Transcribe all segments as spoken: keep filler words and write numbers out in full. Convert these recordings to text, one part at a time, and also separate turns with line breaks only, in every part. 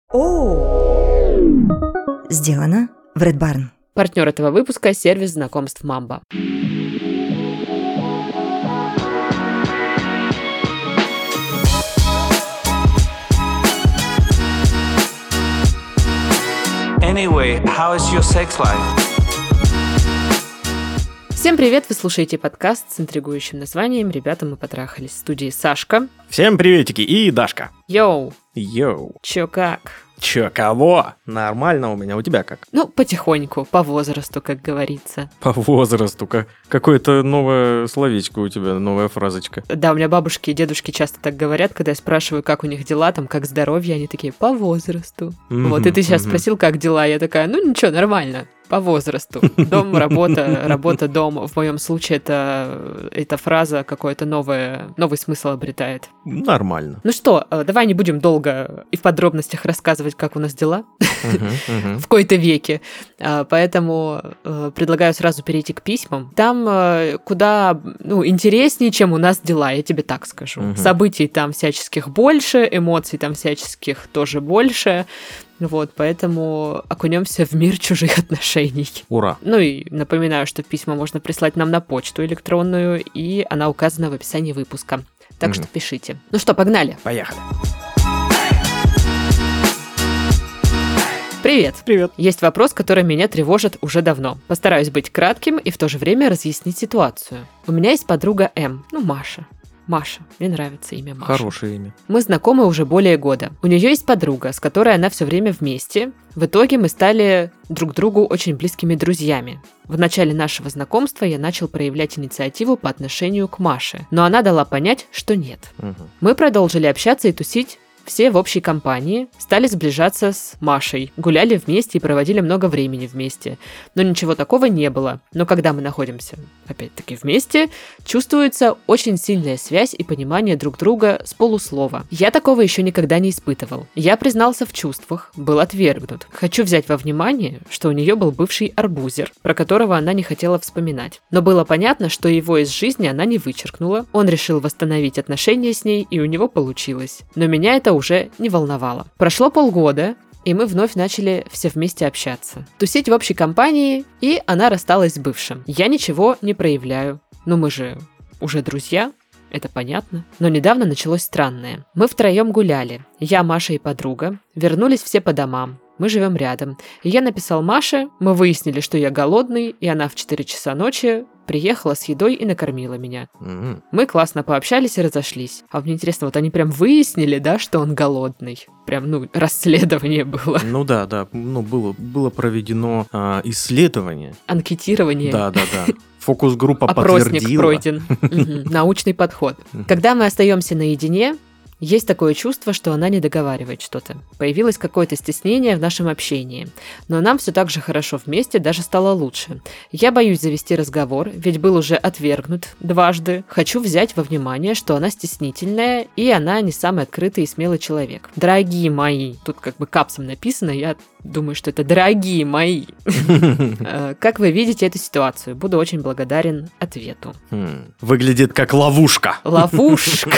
О! Сделано в Red Barn.
Партнер этого выпуска – сервис знакомств Mamba.
Anyway, how is your sex life?
Всем привет! Вы слушаете подкаст с интригующим названием «Ребята, мы потрахались». В студии Сашка.
Всем приветики и Дашка.
Йоу!
Йоу.
Чё как?
Чё, кого? Нормально у меня, у тебя как?
Ну, потихоньку, по возрасту, как говорится.
По возрасту, как какое-то новое словечко у тебя, новая фразочка.
Да, у меня бабушки и дедушки часто так говорят, когда я спрашиваю, как у них дела, там, как здоровье, они такие, по возрасту. Mm-hmm, вот, и ты сейчас mm-hmm. спросил, как дела, я такая, ну ничего, нормально. По возрасту. Дом, работа, работа, дом. В моем случае это, эта фраза какой-то новое, новый смысл обретает.
Нормально.
Ну что, давай не будем долго и в подробностях рассказывать, как у нас дела
uh-huh, uh-huh.
в кои-то веке. Поэтому предлагаю сразу перейти к письмам. Там куда ну, интереснее, чем у нас дела, я тебе так скажу. Uh-huh. Событий там всяческих больше, эмоций там всяческих тоже больше. Вот, поэтому окунемся в мир чужих отношений.
Ура!
Ну и напоминаю, что письма можно прислать нам на почту электронную, и она указана в описании выпуска. Так mm-hmm. что пишите. Ну что, погнали?
Поехали!
Привет!
Привет!
Есть вопрос, который меня тревожит уже давно. Постараюсь быть кратким и в то же время разъяснить ситуацию. У меня есть подруга М, ну Маша. Маша. Мне нравится имя Маша.
Хорошее имя.
Мы знакомы уже более года. У нее есть подруга, с которой она все время вместе. В итоге мы стали друг другу очень близкими друзьями. В начале нашего знакомства я начал проявлять инициативу по отношению к Маше, но она дала понять, что нет.
Угу.
Мы продолжили общаться и тусить все в общей компании, стали сближаться с Машей, гуляли вместе и проводили много времени вместе. Но ничего такого не было. Но когда мы находимся, опять-таки, вместе, чувствуется очень сильная связь и понимание друг друга с полуслова. Я такого еще никогда не испытывал. Я признался в чувствах, был отвергнут. Хочу взять во внимание, что у нее был бывший арбузер, про которого она не хотела вспоминать. Но было понятно, что его из жизни она не вычеркнула. Он решил восстановить отношения с ней, и у него получилось. Но меня это уже не волновало. Прошло полгода, и мы вновь начали все вместе общаться. Тусить в общей компании, и она рассталась с бывшим. Я ничего не проявляю. Но мы же уже друзья, это понятно. Но недавно началось странное. Мы втроем гуляли. Я, Маша и подруга. Вернулись все по домам. Мы живем рядом. И я написал Маше, мы выяснили, что я голодный, и она в четыре часа ночи приехала с едой и накормила меня.
Mm-hmm.
Мы классно пообщались и разошлись. А мне интересно, вот они прям выяснили, да, что он голодный? Прям, ну, расследование было.
Ну да, да, ну было, было проведено а, исследование.
Анкетирование.
Да, да, да. Фокус-группа
подтвердила. Опросник пройден. Научный подход. Когда мы остаемся наедине, есть такое чувство, что она не договаривает что-то. Появилось какое-то стеснение в нашем общении. Но нам все так же хорошо вместе, даже стало лучше. Я боюсь завести разговор, ведь был уже отвергнут дважды. Хочу взять во внимание, что она стеснительная, и она не самый открытый и смелый человек. Дорогие мои, тут как бы капсом написано, я думаю, что это дорогие мои. Как вы видите эту ситуацию? Буду очень благодарен ответу.
Выглядит как ловушка.
Ловушка.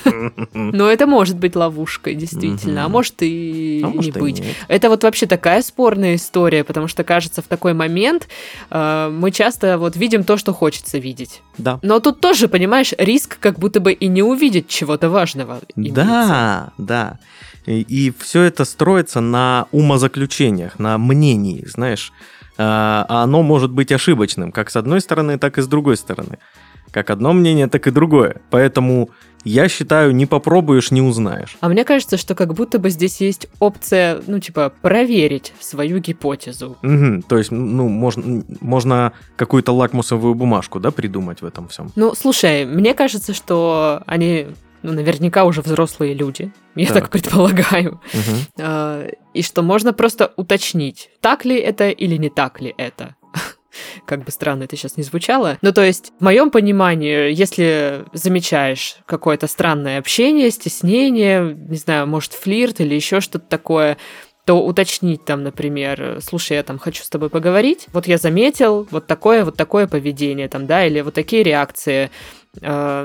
Но это может быть ловушкой, действительно. А может и не быть. Это вот вообще такая спорная история, потому что, кажется, в такой момент мы часто вот видим то, что хочется видеть.
Да.
Но тут тоже, понимаешь, риск как будто бы и не увидеть чего-то важного.
Да, да. И, и все это строится на умозаключениях, на мнении, знаешь. А оно может быть ошибочным, как с одной стороны, так и с другой стороны. Как одно мнение, так и другое. Поэтому я считаю, не попробуешь, не узнаешь.
А мне кажется, что как будто бы здесь есть опция, ну, типа, проверить свою гипотезу.
Угу, то есть, ну, можно, можно какую-то лакмусовую бумажку, да, придумать в этом всем.
Ну, слушай, мне кажется, что они... Ну, наверняка уже взрослые люди, я так, так предполагаю. Угу. И что можно просто уточнить, так ли это или не так ли это. Как бы странно это сейчас не звучало. Ну, то есть, в моем понимании, если замечаешь какое-то странное общение, стеснение, не знаю, может, флирт или еще что-то такое, то уточнить там, например, слушай, я там хочу с тобой поговорить, вот я заметил вот такое, вот такое поведение там, да, или вот такие реакции.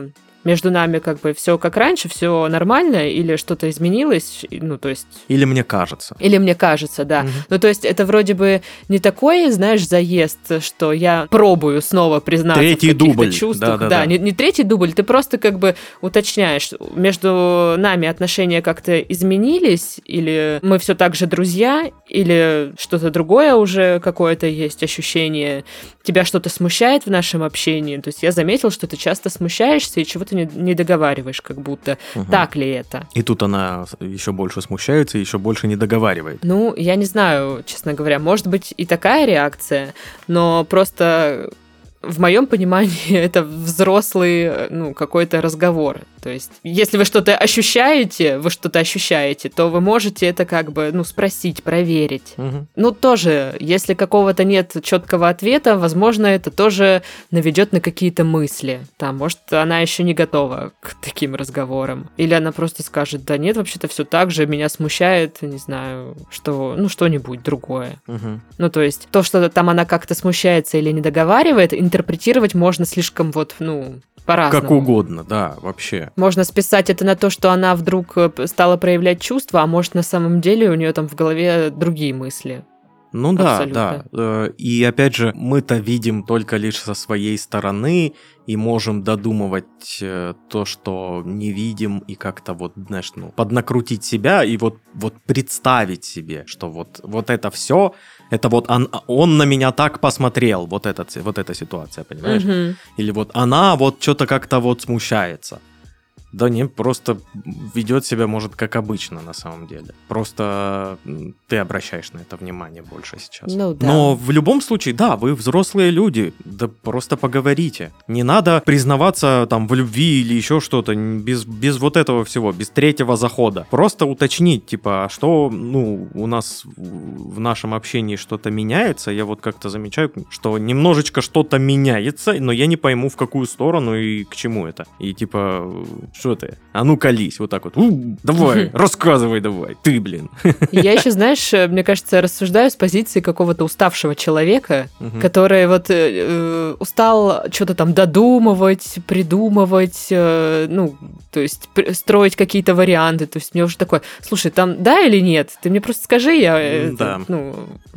Между нами как бы все как раньше, все нормально, или что-то изменилось, ну, то есть...
Или мне кажется.
Или мне кажется, да. Угу. Ну, то есть это вроде бы не такой, знаешь, заезд, что я пробую снова признаться
третий
в каких-то
дубль.
чувствах.
Да, да,
да,
да.
Не, не третий дубль, ты просто как бы уточняешь, между нами отношения как-то изменились, или мы все так же друзья, или что-то другое уже какое-то есть ощущение, тебя что-то смущает в нашем общении. То есть я заметил, что ты часто смущаешься и чего-то не, не договариваешь, как будто. Угу. Так ли это?
И тут она еще больше смущается и еще больше не договаривает.
Ну, я не знаю, честно говоря, может быть и такая реакция, но просто в моем понимании это взрослый, ну, какой-то разговор. То есть, если вы что-то ощущаете, вы что-то ощущаете, то вы можете это как бы, ну, спросить, проверить.
Угу.
Ну, тоже, если какого-то нет четкого ответа, возможно, это тоже наведет на какие-то мысли. Там, может, она еще не готова к таким разговорам. Или она просто скажет, да нет, вообще-то все так же, меня смущает, не знаю, что, ну, что-нибудь другое.
Угу.
Ну, то есть, то, что там она как-то смущается или не договаривает, интерпретировать можно слишком вот, ну... по-разному.
Как угодно, да, вообще.
Можно списать это на то, что она вдруг стала проявлять чувства, а может, на самом деле у нее там в голове другие мысли.
Ну да,
Абсолютно.
да. И опять же, мы-то видим только лишь со своей стороны и можем додумывать то, что не видим, и как-то вот, знаешь, ну, поднакрутить себя и вот, вот представить себе, что вот, вот это все, это вот он, он на меня так посмотрел, вот, этот, вот эта ситуация, понимаешь?
Угу.
Или вот она вот что-то как-то вот смущается. Да не, просто ведет себя, может, как обычно на самом деле. Просто ты обращаешь на это внимание больше сейчас.
Ну, да.
Но в любом случае, да, вы взрослые люди, да просто поговорите. Не надо признаваться там в любви или еще что-то без, без вот этого всего, без третьего захода. Просто уточнить, типа, что, ну, у нас в нашем общении что-то меняется. Я вот как-то замечаю, что немножечко что-то меняется, но я не пойму, в какую сторону и к чему это. И типа... Что ты? А ну колись, вот так вот. У, давай, рассказывай давай. Ты, блин.
Я еще, знаешь, мне кажется, рассуждаю с позиции какого-то уставшего человека, угу. который вот э, устал что-то там додумывать, придумывать, э, ну, то есть строить какие-то варианты. То есть мне уже такое, слушай, там да или нет? Ты мне просто скажи, я,
да.
это, ну,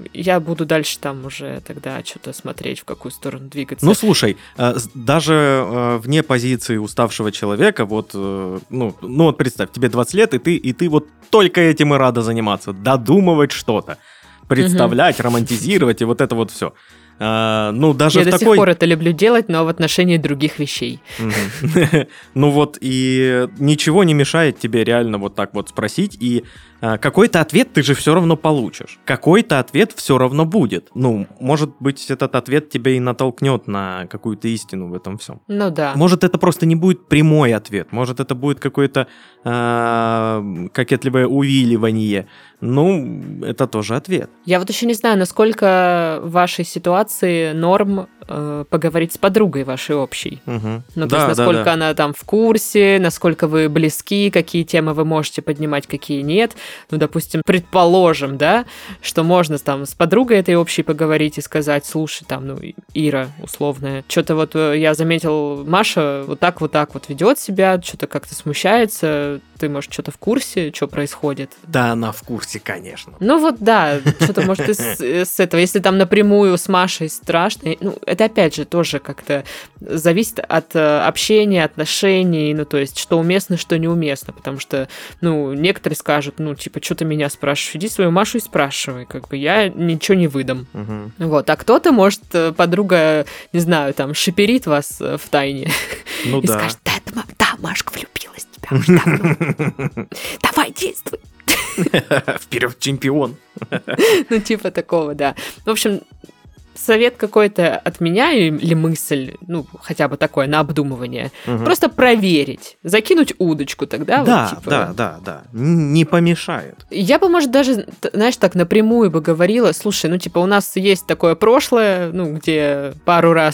я буду дальше там уже тогда что-то смотреть, в какую сторону двигаться.
Ну, слушай, даже вне позиции уставшего человека, вот ну, ну вот представь, тебе двадцать лет, и ты, и ты вот только этим и рада заниматься, додумывать что-то, представлять, угу. романтизировать и вот это вот все. А, ну, даже
Я
в
до
такой...
сих пор это люблю делать, но в отношении других вещей.
Ну вот, и ничего не мешает тебе реально вот так вот спросить, и какой-то ответ ты же все равно получишь. Какой-то ответ все равно будет. Ну, может быть, этот ответ тебя и натолкнет на какую-то истину в этом всем.
Ну да.
Может, это просто не будет прямой ответ. Может, это будет какое-то э, кокетливое увиливание. Ну, это тоже ответ.
Я вот еще не знаю, насколько в вашей ситуации норм э, поговорить с подругой вашей общей.
Угу.
Ну, то
да,
есть, насколько
да, да.
она там в курсе, насколько вы близки, какие темы вы можете поднимать, какие нет. Ну, допустим, предположим, да, что можно там с подругой этой общей поговорить и сказать, слушай, там, ну, Ира условная, что-то вот я заметил, Маша вот так вот так вот ведет себя, что-то как-то смущается, ты, может, что-то в курсе, что происходит?
Да, она в курсе, конечно.
Ну вот, да, что-то, может, из, с этого, если там напрямую с Машей страшно, ну, это опять же тоже как-то зависит от общения, отношений, ну, то есть, что уместно, что неуместно, потому что, ну, некоторые скажут, ну, типа, что ты меня спрашиваешь, иди свою Машу и спрашивай, как бы я ничего не выдам. Угу. Вот, а кто-то, может, подруга, не знаю, там, шиперит вас в тайне
ну,
и
да.
скажет, да, да, да, Машка влюбилась в тебя уже давно. Давай, действуй.
Вперед, чемпион.
Ну, типа такого, да. В общем, совет какой-то от меня или мысль, ну, хотя бы такое, на обдумывание. Угу. Просто проверить, закинуть удочку тогда.
Да,
вот, типа...
да, да, да. Не помешает.
Я бы, может, даже, знаешь, так напрямую бы говорила, слушай, ну, типа, у нас есть такое прошлое, ну, где пару раз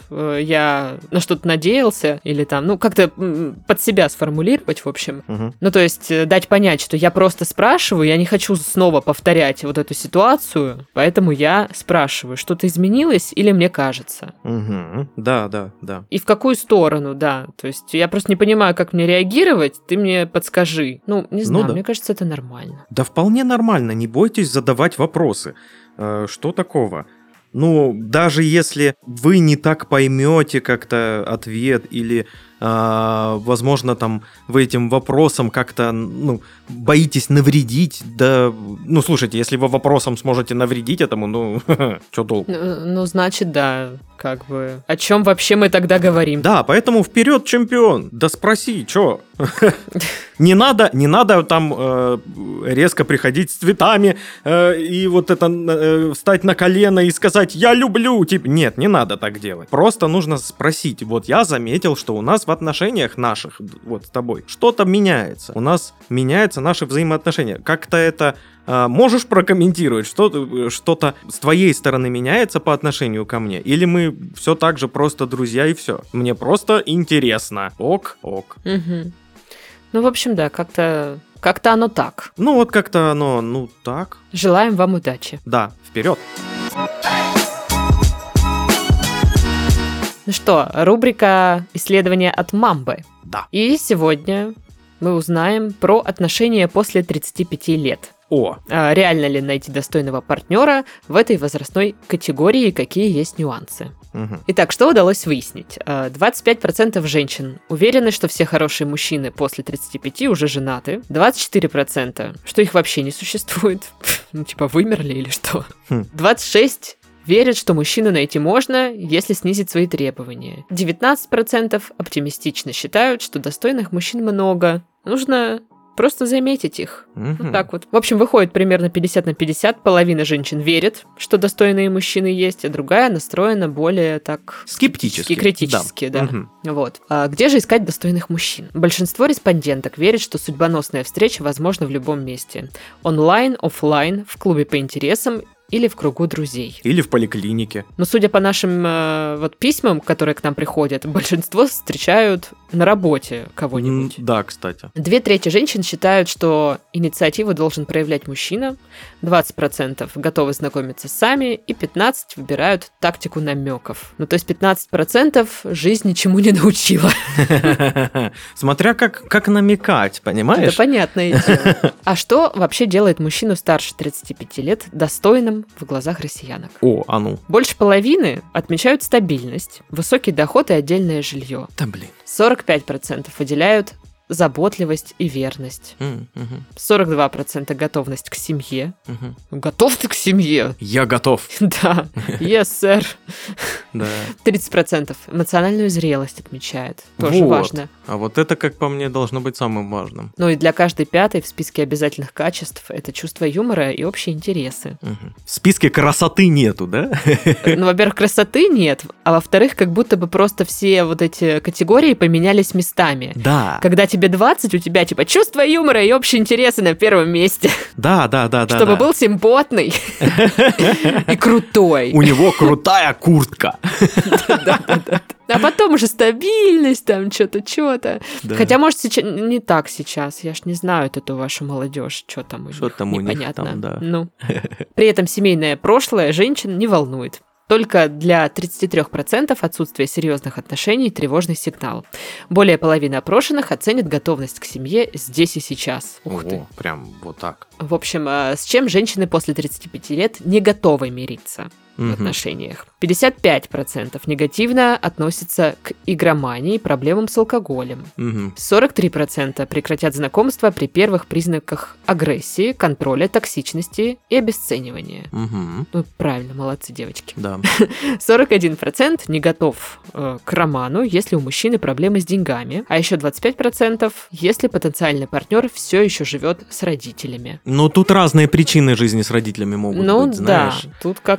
э, я на что-то надеялся, или там, ну, как-то м, под себя сформулировать, в общем.
Мгм.
Ну, то есть э, дать понять, что я просто спрашиваю, я не хочу снова повторять вот эту ситуацию, поэтому я спрашиваю, что-то изменилось или мне кажется?
Мгм. Да, да, да.
И в какую сторону, да. То есть я просто не понимаю, как мне реагировать, ты мне подскажи. Ну, не знаю,
да.
мне кажется, это нормально.
Да вполне нормально, не бойтесь задавать вопросы. Э, Что такого? Ну, даже если вы не так поймете как-то ответ или, а, возможно, там вы этим вопросом как-то, ну, боитесь навредить, да, ну, слушайте, если вы вопросом сможете навредить этому, ну, что толку?
Ну, ну, значит, да, как бы. О чем вообще мы тогда говорим?
Да, поэтому вперед, чемпион! Да спроси, чё? Не надо, не надо там э, резко приходить с цветами э, и вот это э, встать на колено и сказать «я люблю тебя». Нет, не надо так делать. Просто нужно спросить. Вот я заметил, что у нас в отношениях наших, вот с тобой, что-то меняется. У нас меняются наши взаимоотношения. Как-то это э, можешь прокомментировать? Что, что-то с твоей стороны меняется по отношению ко мне? Или мы все так же просто друзья и все? Мне просто интересно. Ок, ок.
Мгм. Ну, в общем, да, как-то как-то оно так.
Ну вот как-то оно, ну так.
Желаем вам удачи.
Да, вперед.
Ну что, рубрика «Исследования от Мамбы».
Да.
И сегодня мы узнаем про отношения после тридцати пяти лет.
О,
А реально ли найти достойного партнера в этой возрастной категории и какие есть нюансы?
мгм.
Итак, что удалось выяснить? А, двадцать пять процентов женщин уверены, что все хорошие мужчины после тридцати пяти уже женаты. двадцать четыре процента, что их вообще не существует. Ну, типа, вымерли или что?
Хм.
двадцать шесть процентов верят, что мужчину найти можно, если снизить свои требования. девятнадцать процентов оптимистично считают, что достойных мужчин много. Нужно просто заметить их.
Мгм.
Вот так вот. В общем, выходит примерно пятьдесят на пятьдесят. Половина женщин верит, что достойные мужчины есть, а другая настроена более так...
Скептически.
И критически, да.
Мгм.
Вот. А где же искать достойных мужчин? Большинство респонденток верит, что судьбоносная встреча возможна в любом месте. Онлайн, офлайн, в клубе по интересам или в кругу друзей.
Или в поликлинике.
Но судя по нашим э, вот письмам, которые к нам приходят, большинство встречают на работе кого-нибудь.
М, Да, кстати.
Две трети женщин считают, что инициативу должен проявлять мужчина, двадцать процентов готовы знакомиться сами, и пятнадцать процентов выбирают тактику намеков. Ну, то есть пятнадцать процентов жизнь ничему не научила.
Смотря как, как намекать,
Это
понимаешь?
понятное дело. А что вообще делает мужчину старше тридцати пяти лет достойным в глазах россиянок?
О, а ну.
Больше половины отмечают стабильность, высокий доход и отдельное жилье.
Да блин.
сорок пять процентов выделяют заботливость и верность.
М, мгм,
сорок два процента готовность к семье.
мгм.
Готов ты к семье?
Я готов.
Да, yes, sir.
Да.
тридцать процентов эмоциональную зрелость отмечает. Тоже
Вот.
важно.
А вот это, как по мне, должно быть самым важным.
Ну и для каждой пятой в списке обязательных качеств это чувство юмора и общие интересы.
Мгм. В списке красоты нету, да?
Ну, во-первых, красоты нет, а во-вторых, как будто бы просто все вот эти категории поменялись местами.
Да.
Когда тебе двадцать, у тебя типа чувство юмора и общие интересы на первом месте.
Да, да, да, да.
Чтобы
да.
был симпотный и крутой.
У него крутая куртка.
Да-да-да. А потом уже стабильность, там что-то, что-то.
Да.
Хотя, может, сейчас не так сейчас. Я ж не знаю эту вашу молодежь, что там у
Что
них,
там у них
непонятно.
там, да.
Ну. При этом семейное прошлое женщин не волнует. Только для тридцати трёх процентов отсутствие серьезных отношений – тревожный сигнал. Более половины опрошенных оценят готовность к семье здесь и сейчас. Ух ты.
О, прям вот так.
В общем, а с чем женщины после тридцати пяти лет не готовы мириться в
Мгм.
отношениях? пятьдесят пять процентов негативно относятся к игромании и проблемам с алкоголем.
Мгм.
сорок три процента прекратят знакомство при первых признаках агрессии, контроля, токсичности и обесценивания.
Мгм.
Ну, правильно, молодцы, девочки.
Да.
сорок один процент не готов э, к роману, если у мужчины проблемы с деньгами, а еще двадцать пять процентов, если потенциальный партнер все еще живет с родителями.
Ну, тут разные причины жизни с родителями могут
Ну
быть, знаешь.
да, тут как-то
Одно дело,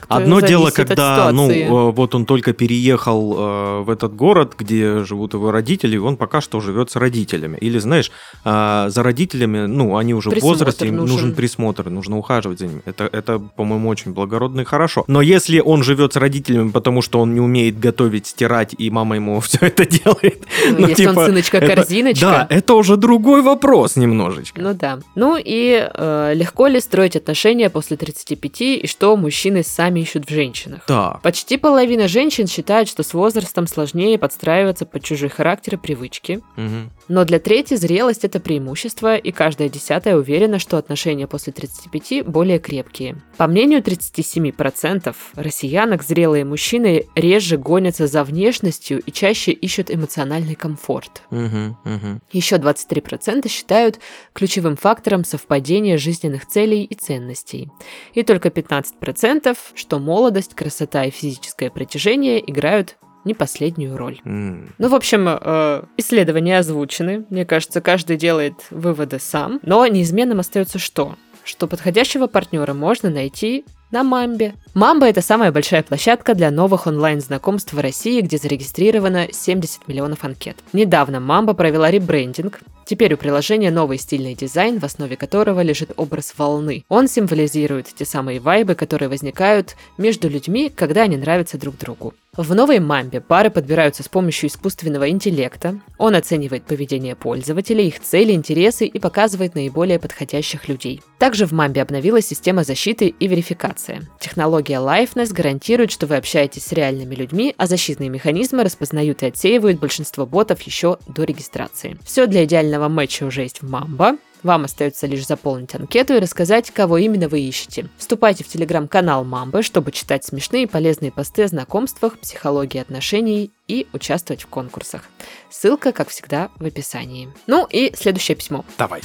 дело,
зависит от
когда, ну,
ситуации.
э, вот он только переехал э, в этот город, где живут его родители, и он пока что живет с родителями. Или, знаешь, э, за родителями, ну, они уже
Присмотр
в возрасте, им
нужен.
нужен присмотр, нужно ухаживать за ними. Это, это, по-моему, очень благородно и хорошо. Но если он живет с родителями, потому что он не умеет готовить, стирать, и мама ему все это делает...
Ну, если он сыночка-корзиночка.
Да, это уже другой вопрос немножечко.
Ну да. Ну и э, легко ли строить отношения после тридцати пяти, и что мужчины сами ищут в женщинах?
Да.
Почти половина женщин считает, что с возрастом сложнее подстраиваться под чужой характер и привычки.
Мгм.
Но для трети зрелость – это преимущество, и каждая десятая уверена, что отношения после тридцати пяти более крепкие. По мнению тридцати семи процентов россиянок, зрелые мужчины реже гонятся за внешностью и чаще ищут эмоциональный комфорт.
Мгм, мгм.
Еще двадцать три процента считают ключевым фактором совпадение жизненных целей и ценностей. И только пятнадцать процентов, что молодость, красота и физическое притяжение играют не последнюю роль.
М.
Ну, в общем, э, исследования озвучены. Мне кажется, каждый делает выводы сам. Но неизменным остается что? Что подходящего партнера можно найти на Мамбе. Мамба – это самая большая площадка для новых онлайн-знакомств в России, где зарегистрировано семьдесят миллионов анкет. Недавно Мамба провела ребрендинг. Теперь у приложения новый стильный дизайн, в основе которого лежит образ волны. Он символизирует те самые вайбы, которые возникают между людьми, когда они нравятся друг другу. В новой Мамбе пары подбираются с помощью искусственного интеллекта. Он оценивает поведение пользователей, их цели, интересы и показывает наиболее подходящих людей. Также в Мамбе обновилась система защиты и верификации. Технология Liveness гарантирует, что вы общаетесь с реальными людьми, а защитные механизмы распознают и отсеивают большинство ботов еще до регистрации. Все для идеального матча уже есть в Мамба. Вам остается лишь заполнить анкету и рассказать, кого именно вы ищете. Вступайте в телеграм-канал Мамбы, чтобы читать смешные и полезные посты о знакомствах, психологии отношений и участвовать в конкурсах. Ссылка, как всегда, в описании. Ну и следующее письмо.
Давай.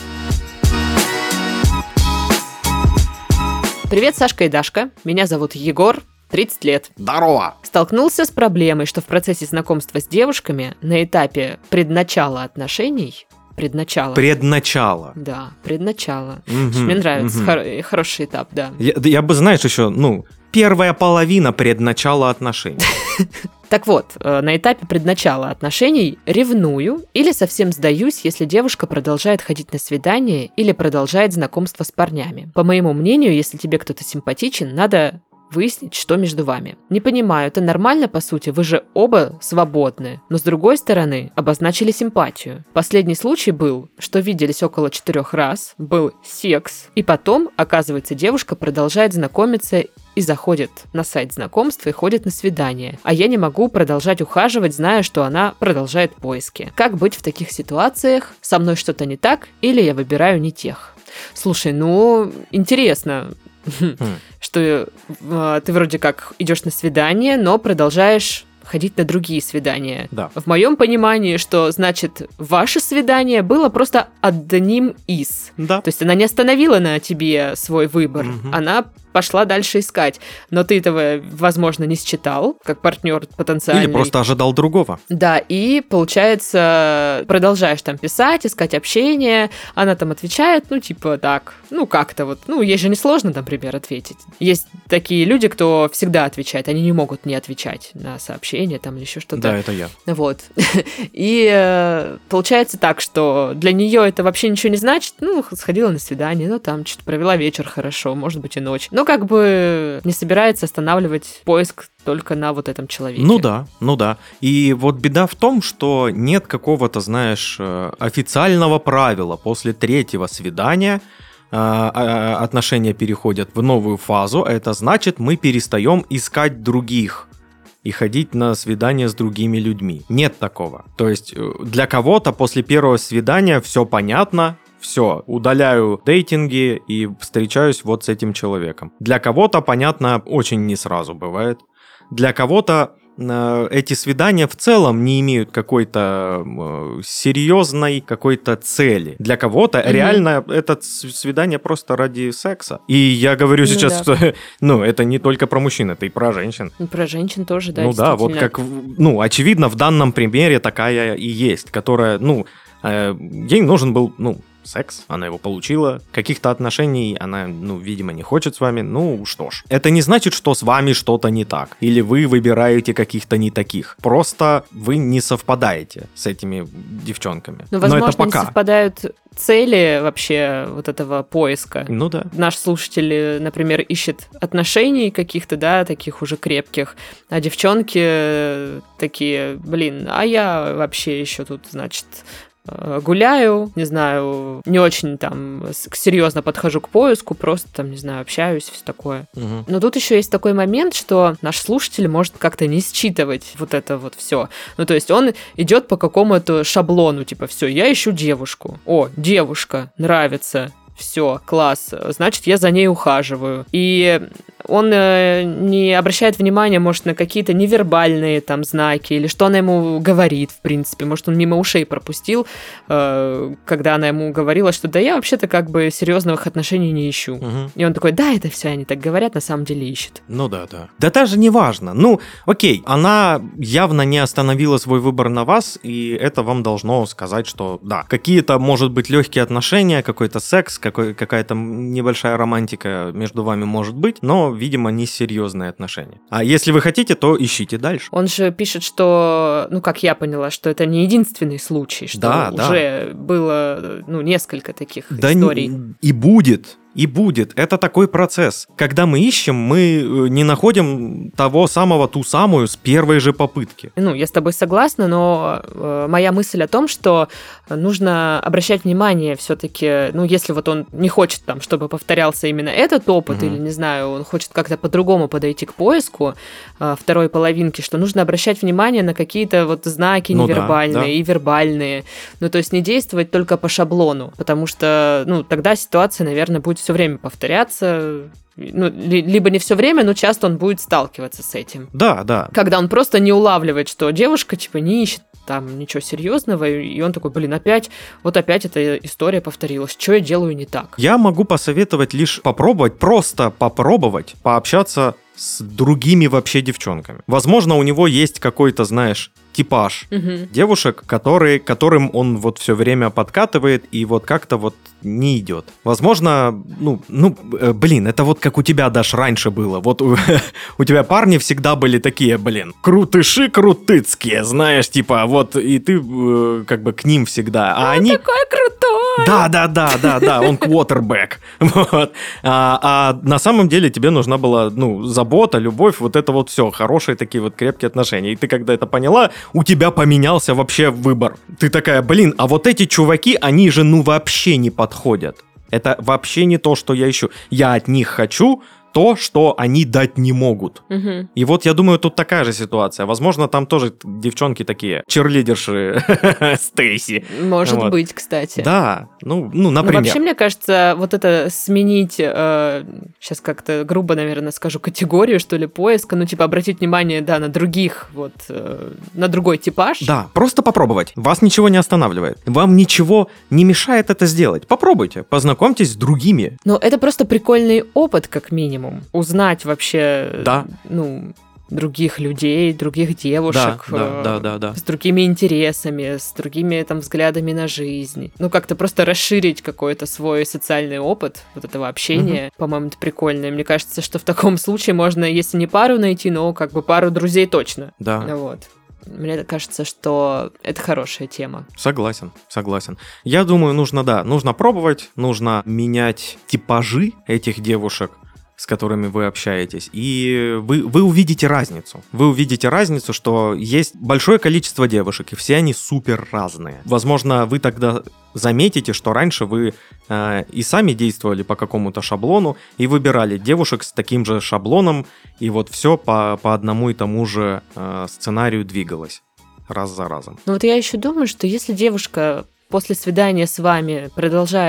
Привет, Сашка и Дашка. Меня зовут Егор, тридцать лет.
Здорово!
Столкнулся с проблемой, что в процессе знакомства с девушками на этапе предначала отношений Предначало.
Предначало.
Да, предначало.
Мгм,
Мне нравится.
мгм.
Хор- хороший этап, да.
Я, да я бы, знаешь, еще, ну, первая половина предначала отношений.
Так вот, э, на этапе предначала отношений ревную или совсем сдаюсь, если девушка продолжает ходить на свидания или продолжает знакомство с парнями. По моему мнению, если тебе кто-то симпатичен, надо выяснить, что между вами. Не понимаю, это нормально, по сути, вы же оба свободны, но с другой стороны, обозначили симпатию. Последний случай был, что виделись около четырех раз, был секс, и потом, оказывается, девушка продолжает знакомиться и заходит на сайт знакомства и ходит на свидание, а я не могу продолжать ухаживать, зная, что она продолжает поиски. Как быть в таких ситуациях? Со мной что-то не так или я выбираю не тех? Слушай, ну, интересно, что э, ты вроде как идешь на свидание, но продолжаешь ходить на другие свидания.
Да.
В моем понимании, что значит ваше свидание было просто одним из.
Да.
То есть она не остановила на тебе свой выбор,
Мгм.
она пошла дальше искать. Но ты этого, возможно, не считал, как партнер потенциальный.
Или просто ожидал другого.
Да, и, получается, продолжаешь там писать, искать общение, она там отвечает, ну, типа, так, ну, как-то вот, ну, ей же несложно, например, ответить. Есть такие люди, кто всегда отвечает, они не могут не отвечать на сообщения там или еще что-то.
Да, это я.
Вот. И э, получается так, что для нее это вообще ничего не значит. Ну, сходила на свидание, ну, там что-то провела вечер хорошо, может быть, и ночь. Но как бы не собирается останавливать поиск только на вот этом человеке.
Ну да, ну да. И вот беда в том, что нет какого-то, знаешь, э, официального правила. После третьего свидания э, э, отношения переходят в новую фазу. Это значит, мы перестаем искать других и ходить на свидания с другими людьми. Нет такого. То есть э, для кого-то после первого свидания все понятно, все, удаляю дейтинги и встречаюсь вот с этим человеком. Для кого-то, понятно, очень не сразу бывает. Для кого-то э, эти свидания в целом не имеют какой-то э, серьезной какой-то цели. Для кого-то
Мгм.
реально это с- свидание просто ради секса. И я говорю
Ну
сейчас,
да.
что ну, это не только про мужчин, это и про женщин.
И про женщин тоже, да,
Ну да, вот
действительно.
как, в- ну, очевидно, в данном примере такая и есть, которая, ну, э, ей нужен был, ну, секс, она его получила, каких-то отношений она, ну, видимо, не хочет с вами, ну, что ж. Это не значит, что с вами что-то не так, или вы выбираете каких-то не таких. Просто вы не совпадаете с этими девчонками.
Ну, возможно,
Но это пока.
не совпадают цели вообще вот этого поиска.
Ну да.
Наш слушатель, например, ищет отношений каких-то, да, таких уже крепких, а девчонки такие, блин, а я вообще еще тут, значит, гуляю, не знаю, не очень там серьезно подхожу к поиску, просто там, не знаю, общаюсь, все такое.
Угу.
Но тут еще есть такой момент, что наш слушатель может как-то не считывать вот это вот все. Ну, то есть он идет по какому-то шаблону, типа, все, я ищу девушку. О, девушка, нравится. Все, класс, значит, я за ней ухаживаю. И он э, не обращает внимания, может, на какие-то невербальные там знаки, или что она ему говорит, в принципе. Может, он мимо ушей пропустил, э, когда она ему говорила, что да я вообще-то как бы серьезных отношений не ищу.
Угу.
И он такой, да, это все они так говорят, на самом деле ищут.
Ну да, да. Да даже не важно. Ну, окей, она явно не остановила свой выбор на вас, и это вам должно сказать, что да, какие-то, может быть, легкие отношения, какой-то секс, какой, какая-то небольшая романтика между вами может быть, но, видимо, не серьезные отношения. А если вы хотите, то ищите дальше.
Он же пишет, что, ну, как я поняла, что это не единственный случай, что
да,
уже
да.
было, ну, несколько таких
да
историй.
Не, и будет. И будет. Это такой процесс. Когда мы ищем, мы не находим того самого, ту самую с первой же попытки.
Ну, я с тобой согласна, но э, моя мысль о том, что нужно обращать внимание все-таки, ну, если вот он не хочет там, чтобы повторялся именно этот опыт,
угу.
или, не знаю, он хочет как-то по-другому подойти к поиску э, второй половинки, что нужно обращать внимание на какие-то вот знаки
ну,
невербальные
да, да.
и вербальные. Ну, то есть не действовать только по шаблону, потому что, ну, тогда ситуация, наверное, будет все время повторяться. Ну, ли, либо не все время, но часто он будет сталкиваться с этим.
Да, да.
Когда он просто не улавливает, что девушка, типа, не ищет там ничего серьезного, и он такой, блин, опять, вот опять эта история повторилась. Что я делаю не так?
Я могу посоветовать лишь попробовать, просто попробовать пообщаться с другими вообще девчонками. Возможно, у него есть какой-то, знаешь, типаж
угу.
девушек, которые, которым он вот все время подкатывает и вот как-то вот не идет. Возможно, ну, ну, блин, это вот как у тебя, Даш, раньше было. Вот у, у тебя парни всегда были такие, блин, крутыши крутыцкие, знаешь, типа, вот, и ты э, как бы к ним всегда. А
он
они...
такой крутой!
Да, да, да, да, да, он квотербэк. Вот. А, а на самом деле тебе нужна была, ну, забота, любовь, вот это вот все, хорошие такие вот крепкие отношения. И ты когда это поняла, у тебя поменялся вообще выбор. Ты такая, блин, а вот эти чуваки, они же ну вообще не подходят. Это вообще не то, что я ищу. Я от них хочу то, что они дать не могут.
Угу.
И вот я думаю, тут такая же ситуация. Возможно, там тоже девчонки такие, черлидерши Стейси.
Может
вот.
быть, кстати.
Да, ну, ну например.
Но вообще, мне кажется, вот это сменить, э, сейчас как-то грубо, наверное, скажу, категорию, что ли, поиска, ну, типа, обратить внимание, да, на других, вот, э, на другой типаж.
Да, просто попробовать. Вас ничего не останавливает. Вам ничего не мешает это сделать. Попробуйте, познакомьтесь с другими.
Но это просто прикольный опыт, как минимум. Узнать вообще,
да.
ну, других людей, других девушек,
да, да, да, да, да.
с другими интересами, с другими там взглядами на жизнь. Ну, как-то просто расширить какой-то свой социальный опыт вот этого общения. Угу. По-моему, это прикольно. И мне кажется, что в таком случае можно, если не пару найти, но как бы пару друзей точно.
Да.
Вот. Мне кажется, что это хорошая тема.
Согласен, согласен. Я думаю, нужно, да, нужно пробовать, нужно менять типажи этих девушек, с которыми вы общаетесь, и вы, вы увидите разницу. Вы увидите разницу, что есть большое количество девушек, и все они супер разные. Возможно, вы тогда заметите, что раньше вы э, и сами действовали по какому-то шаблону, и выбирали девушек с таким же шаблоном, и вот все по, по одному и тому же э, сценарию двигалось раз за разом.
Ну вот я еще думаю, что если девушка после свидания с вами продолжает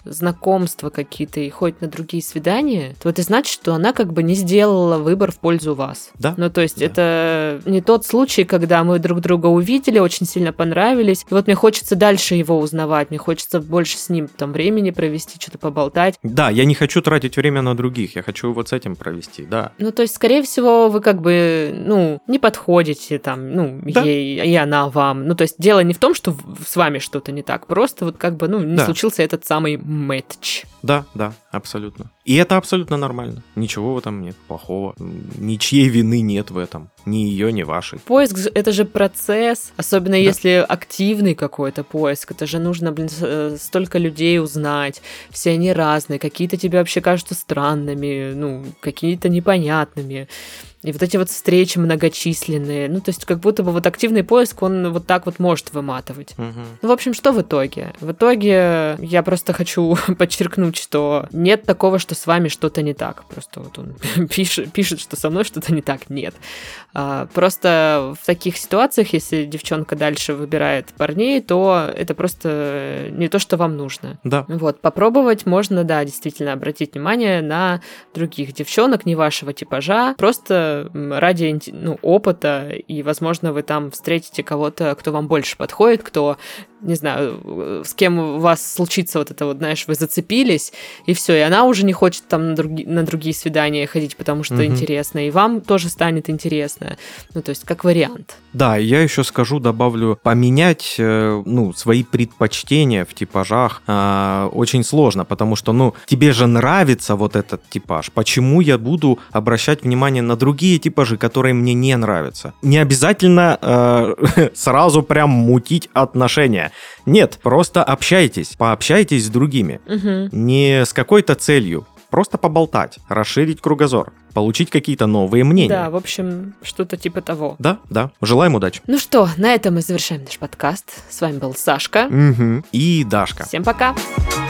знакомства какие-то и ходит на другие свидания, то это значит, что она как бы не сделала выбор в пользу вас.
Да.
Ну, то есть
Да.
это не тот случай, когда мы друг друга увидели, очень сильно понравились, и вот мне хочется дальше его узнавать, мне хочется больше с ним там времени провести, что-то поболтать.
Да, я не хочу тратить время на других, я хочу вот с этим провести, да.
Ну, то есть, скорее всего, вы как бы, ну, не подходите там, ну,
Да.
ей, и она вам. Ну, то есть, дело не в том, что в- с вами что-то не так, просто вот как бы, ну, не
Да.
случился этот самый мэтч.
Да, да, абсолютно. И это абсолютно нормально. Ничего в этом нет плохого. Ничьей вины нет в этом. Ни ее, ни вашей.
Поиск же- это же процесс, особенно
Да.
если активный какой-то поиск. Это же нужно, блин, с- э, столько людей узнать. Все они разные. Какие-то тебе вообще кажутся странными, ну, какие-то непонятными. И вот эти вот встречи многочисленные. Ну, то есть, как будто бы вот активный поиск, он вот так вот может выматывать.
Мгм.
Ну, в общем, что в итоге? В итоге я просто хочу подчеркнуть, что нет такого, что с вами что-то не так. Просто вот он пишет, пишет, что со мной что-то не так. Нет. А, Просто в таких ситуациях, если девчонка дальше выбирает парней, то это просто не то, что вам нужно.
Да.
Вот, попробовать можно, да, действительно обратить внимание на других девчонок, не вашего типажа, просто м, ради инте- ну, опыта, и, возможно, вы там встретите кого-то, кто вам больше подходит, кто, не знаю, с кем у вас случится вот это вот, знаешь, вы зацепились, и все, и она уже не хочет там на, други- на другие свидания ходить, потому что
Мгм.
интересно, и вам тоже станет интересно. Ну, то есть, как вариант.
Да, и я еще скажу, добавлю, поменять э, ну, свои предпочтения в типажах э, очень сложно, потому что, ну, тебе же нравится вот этот типаж. Почему я буду обращать внимание на другие типажи, которые мне не нравятся? Не обязательно э, сразу прям мутить отношения. Нет, просто общайтесь, пообщайтесь с другими.
Мгм.
Не с какой-то целью, просто поболтать, расширить кругозор, получить какие-то новые мнения.
Да, в общем, что-то типа того.
Да, да. Желаем удачи.
Ну что, на этом мы завершаем наш подкаст. С вами был Сашка.
Мгм. И Дашка.
Всем пока!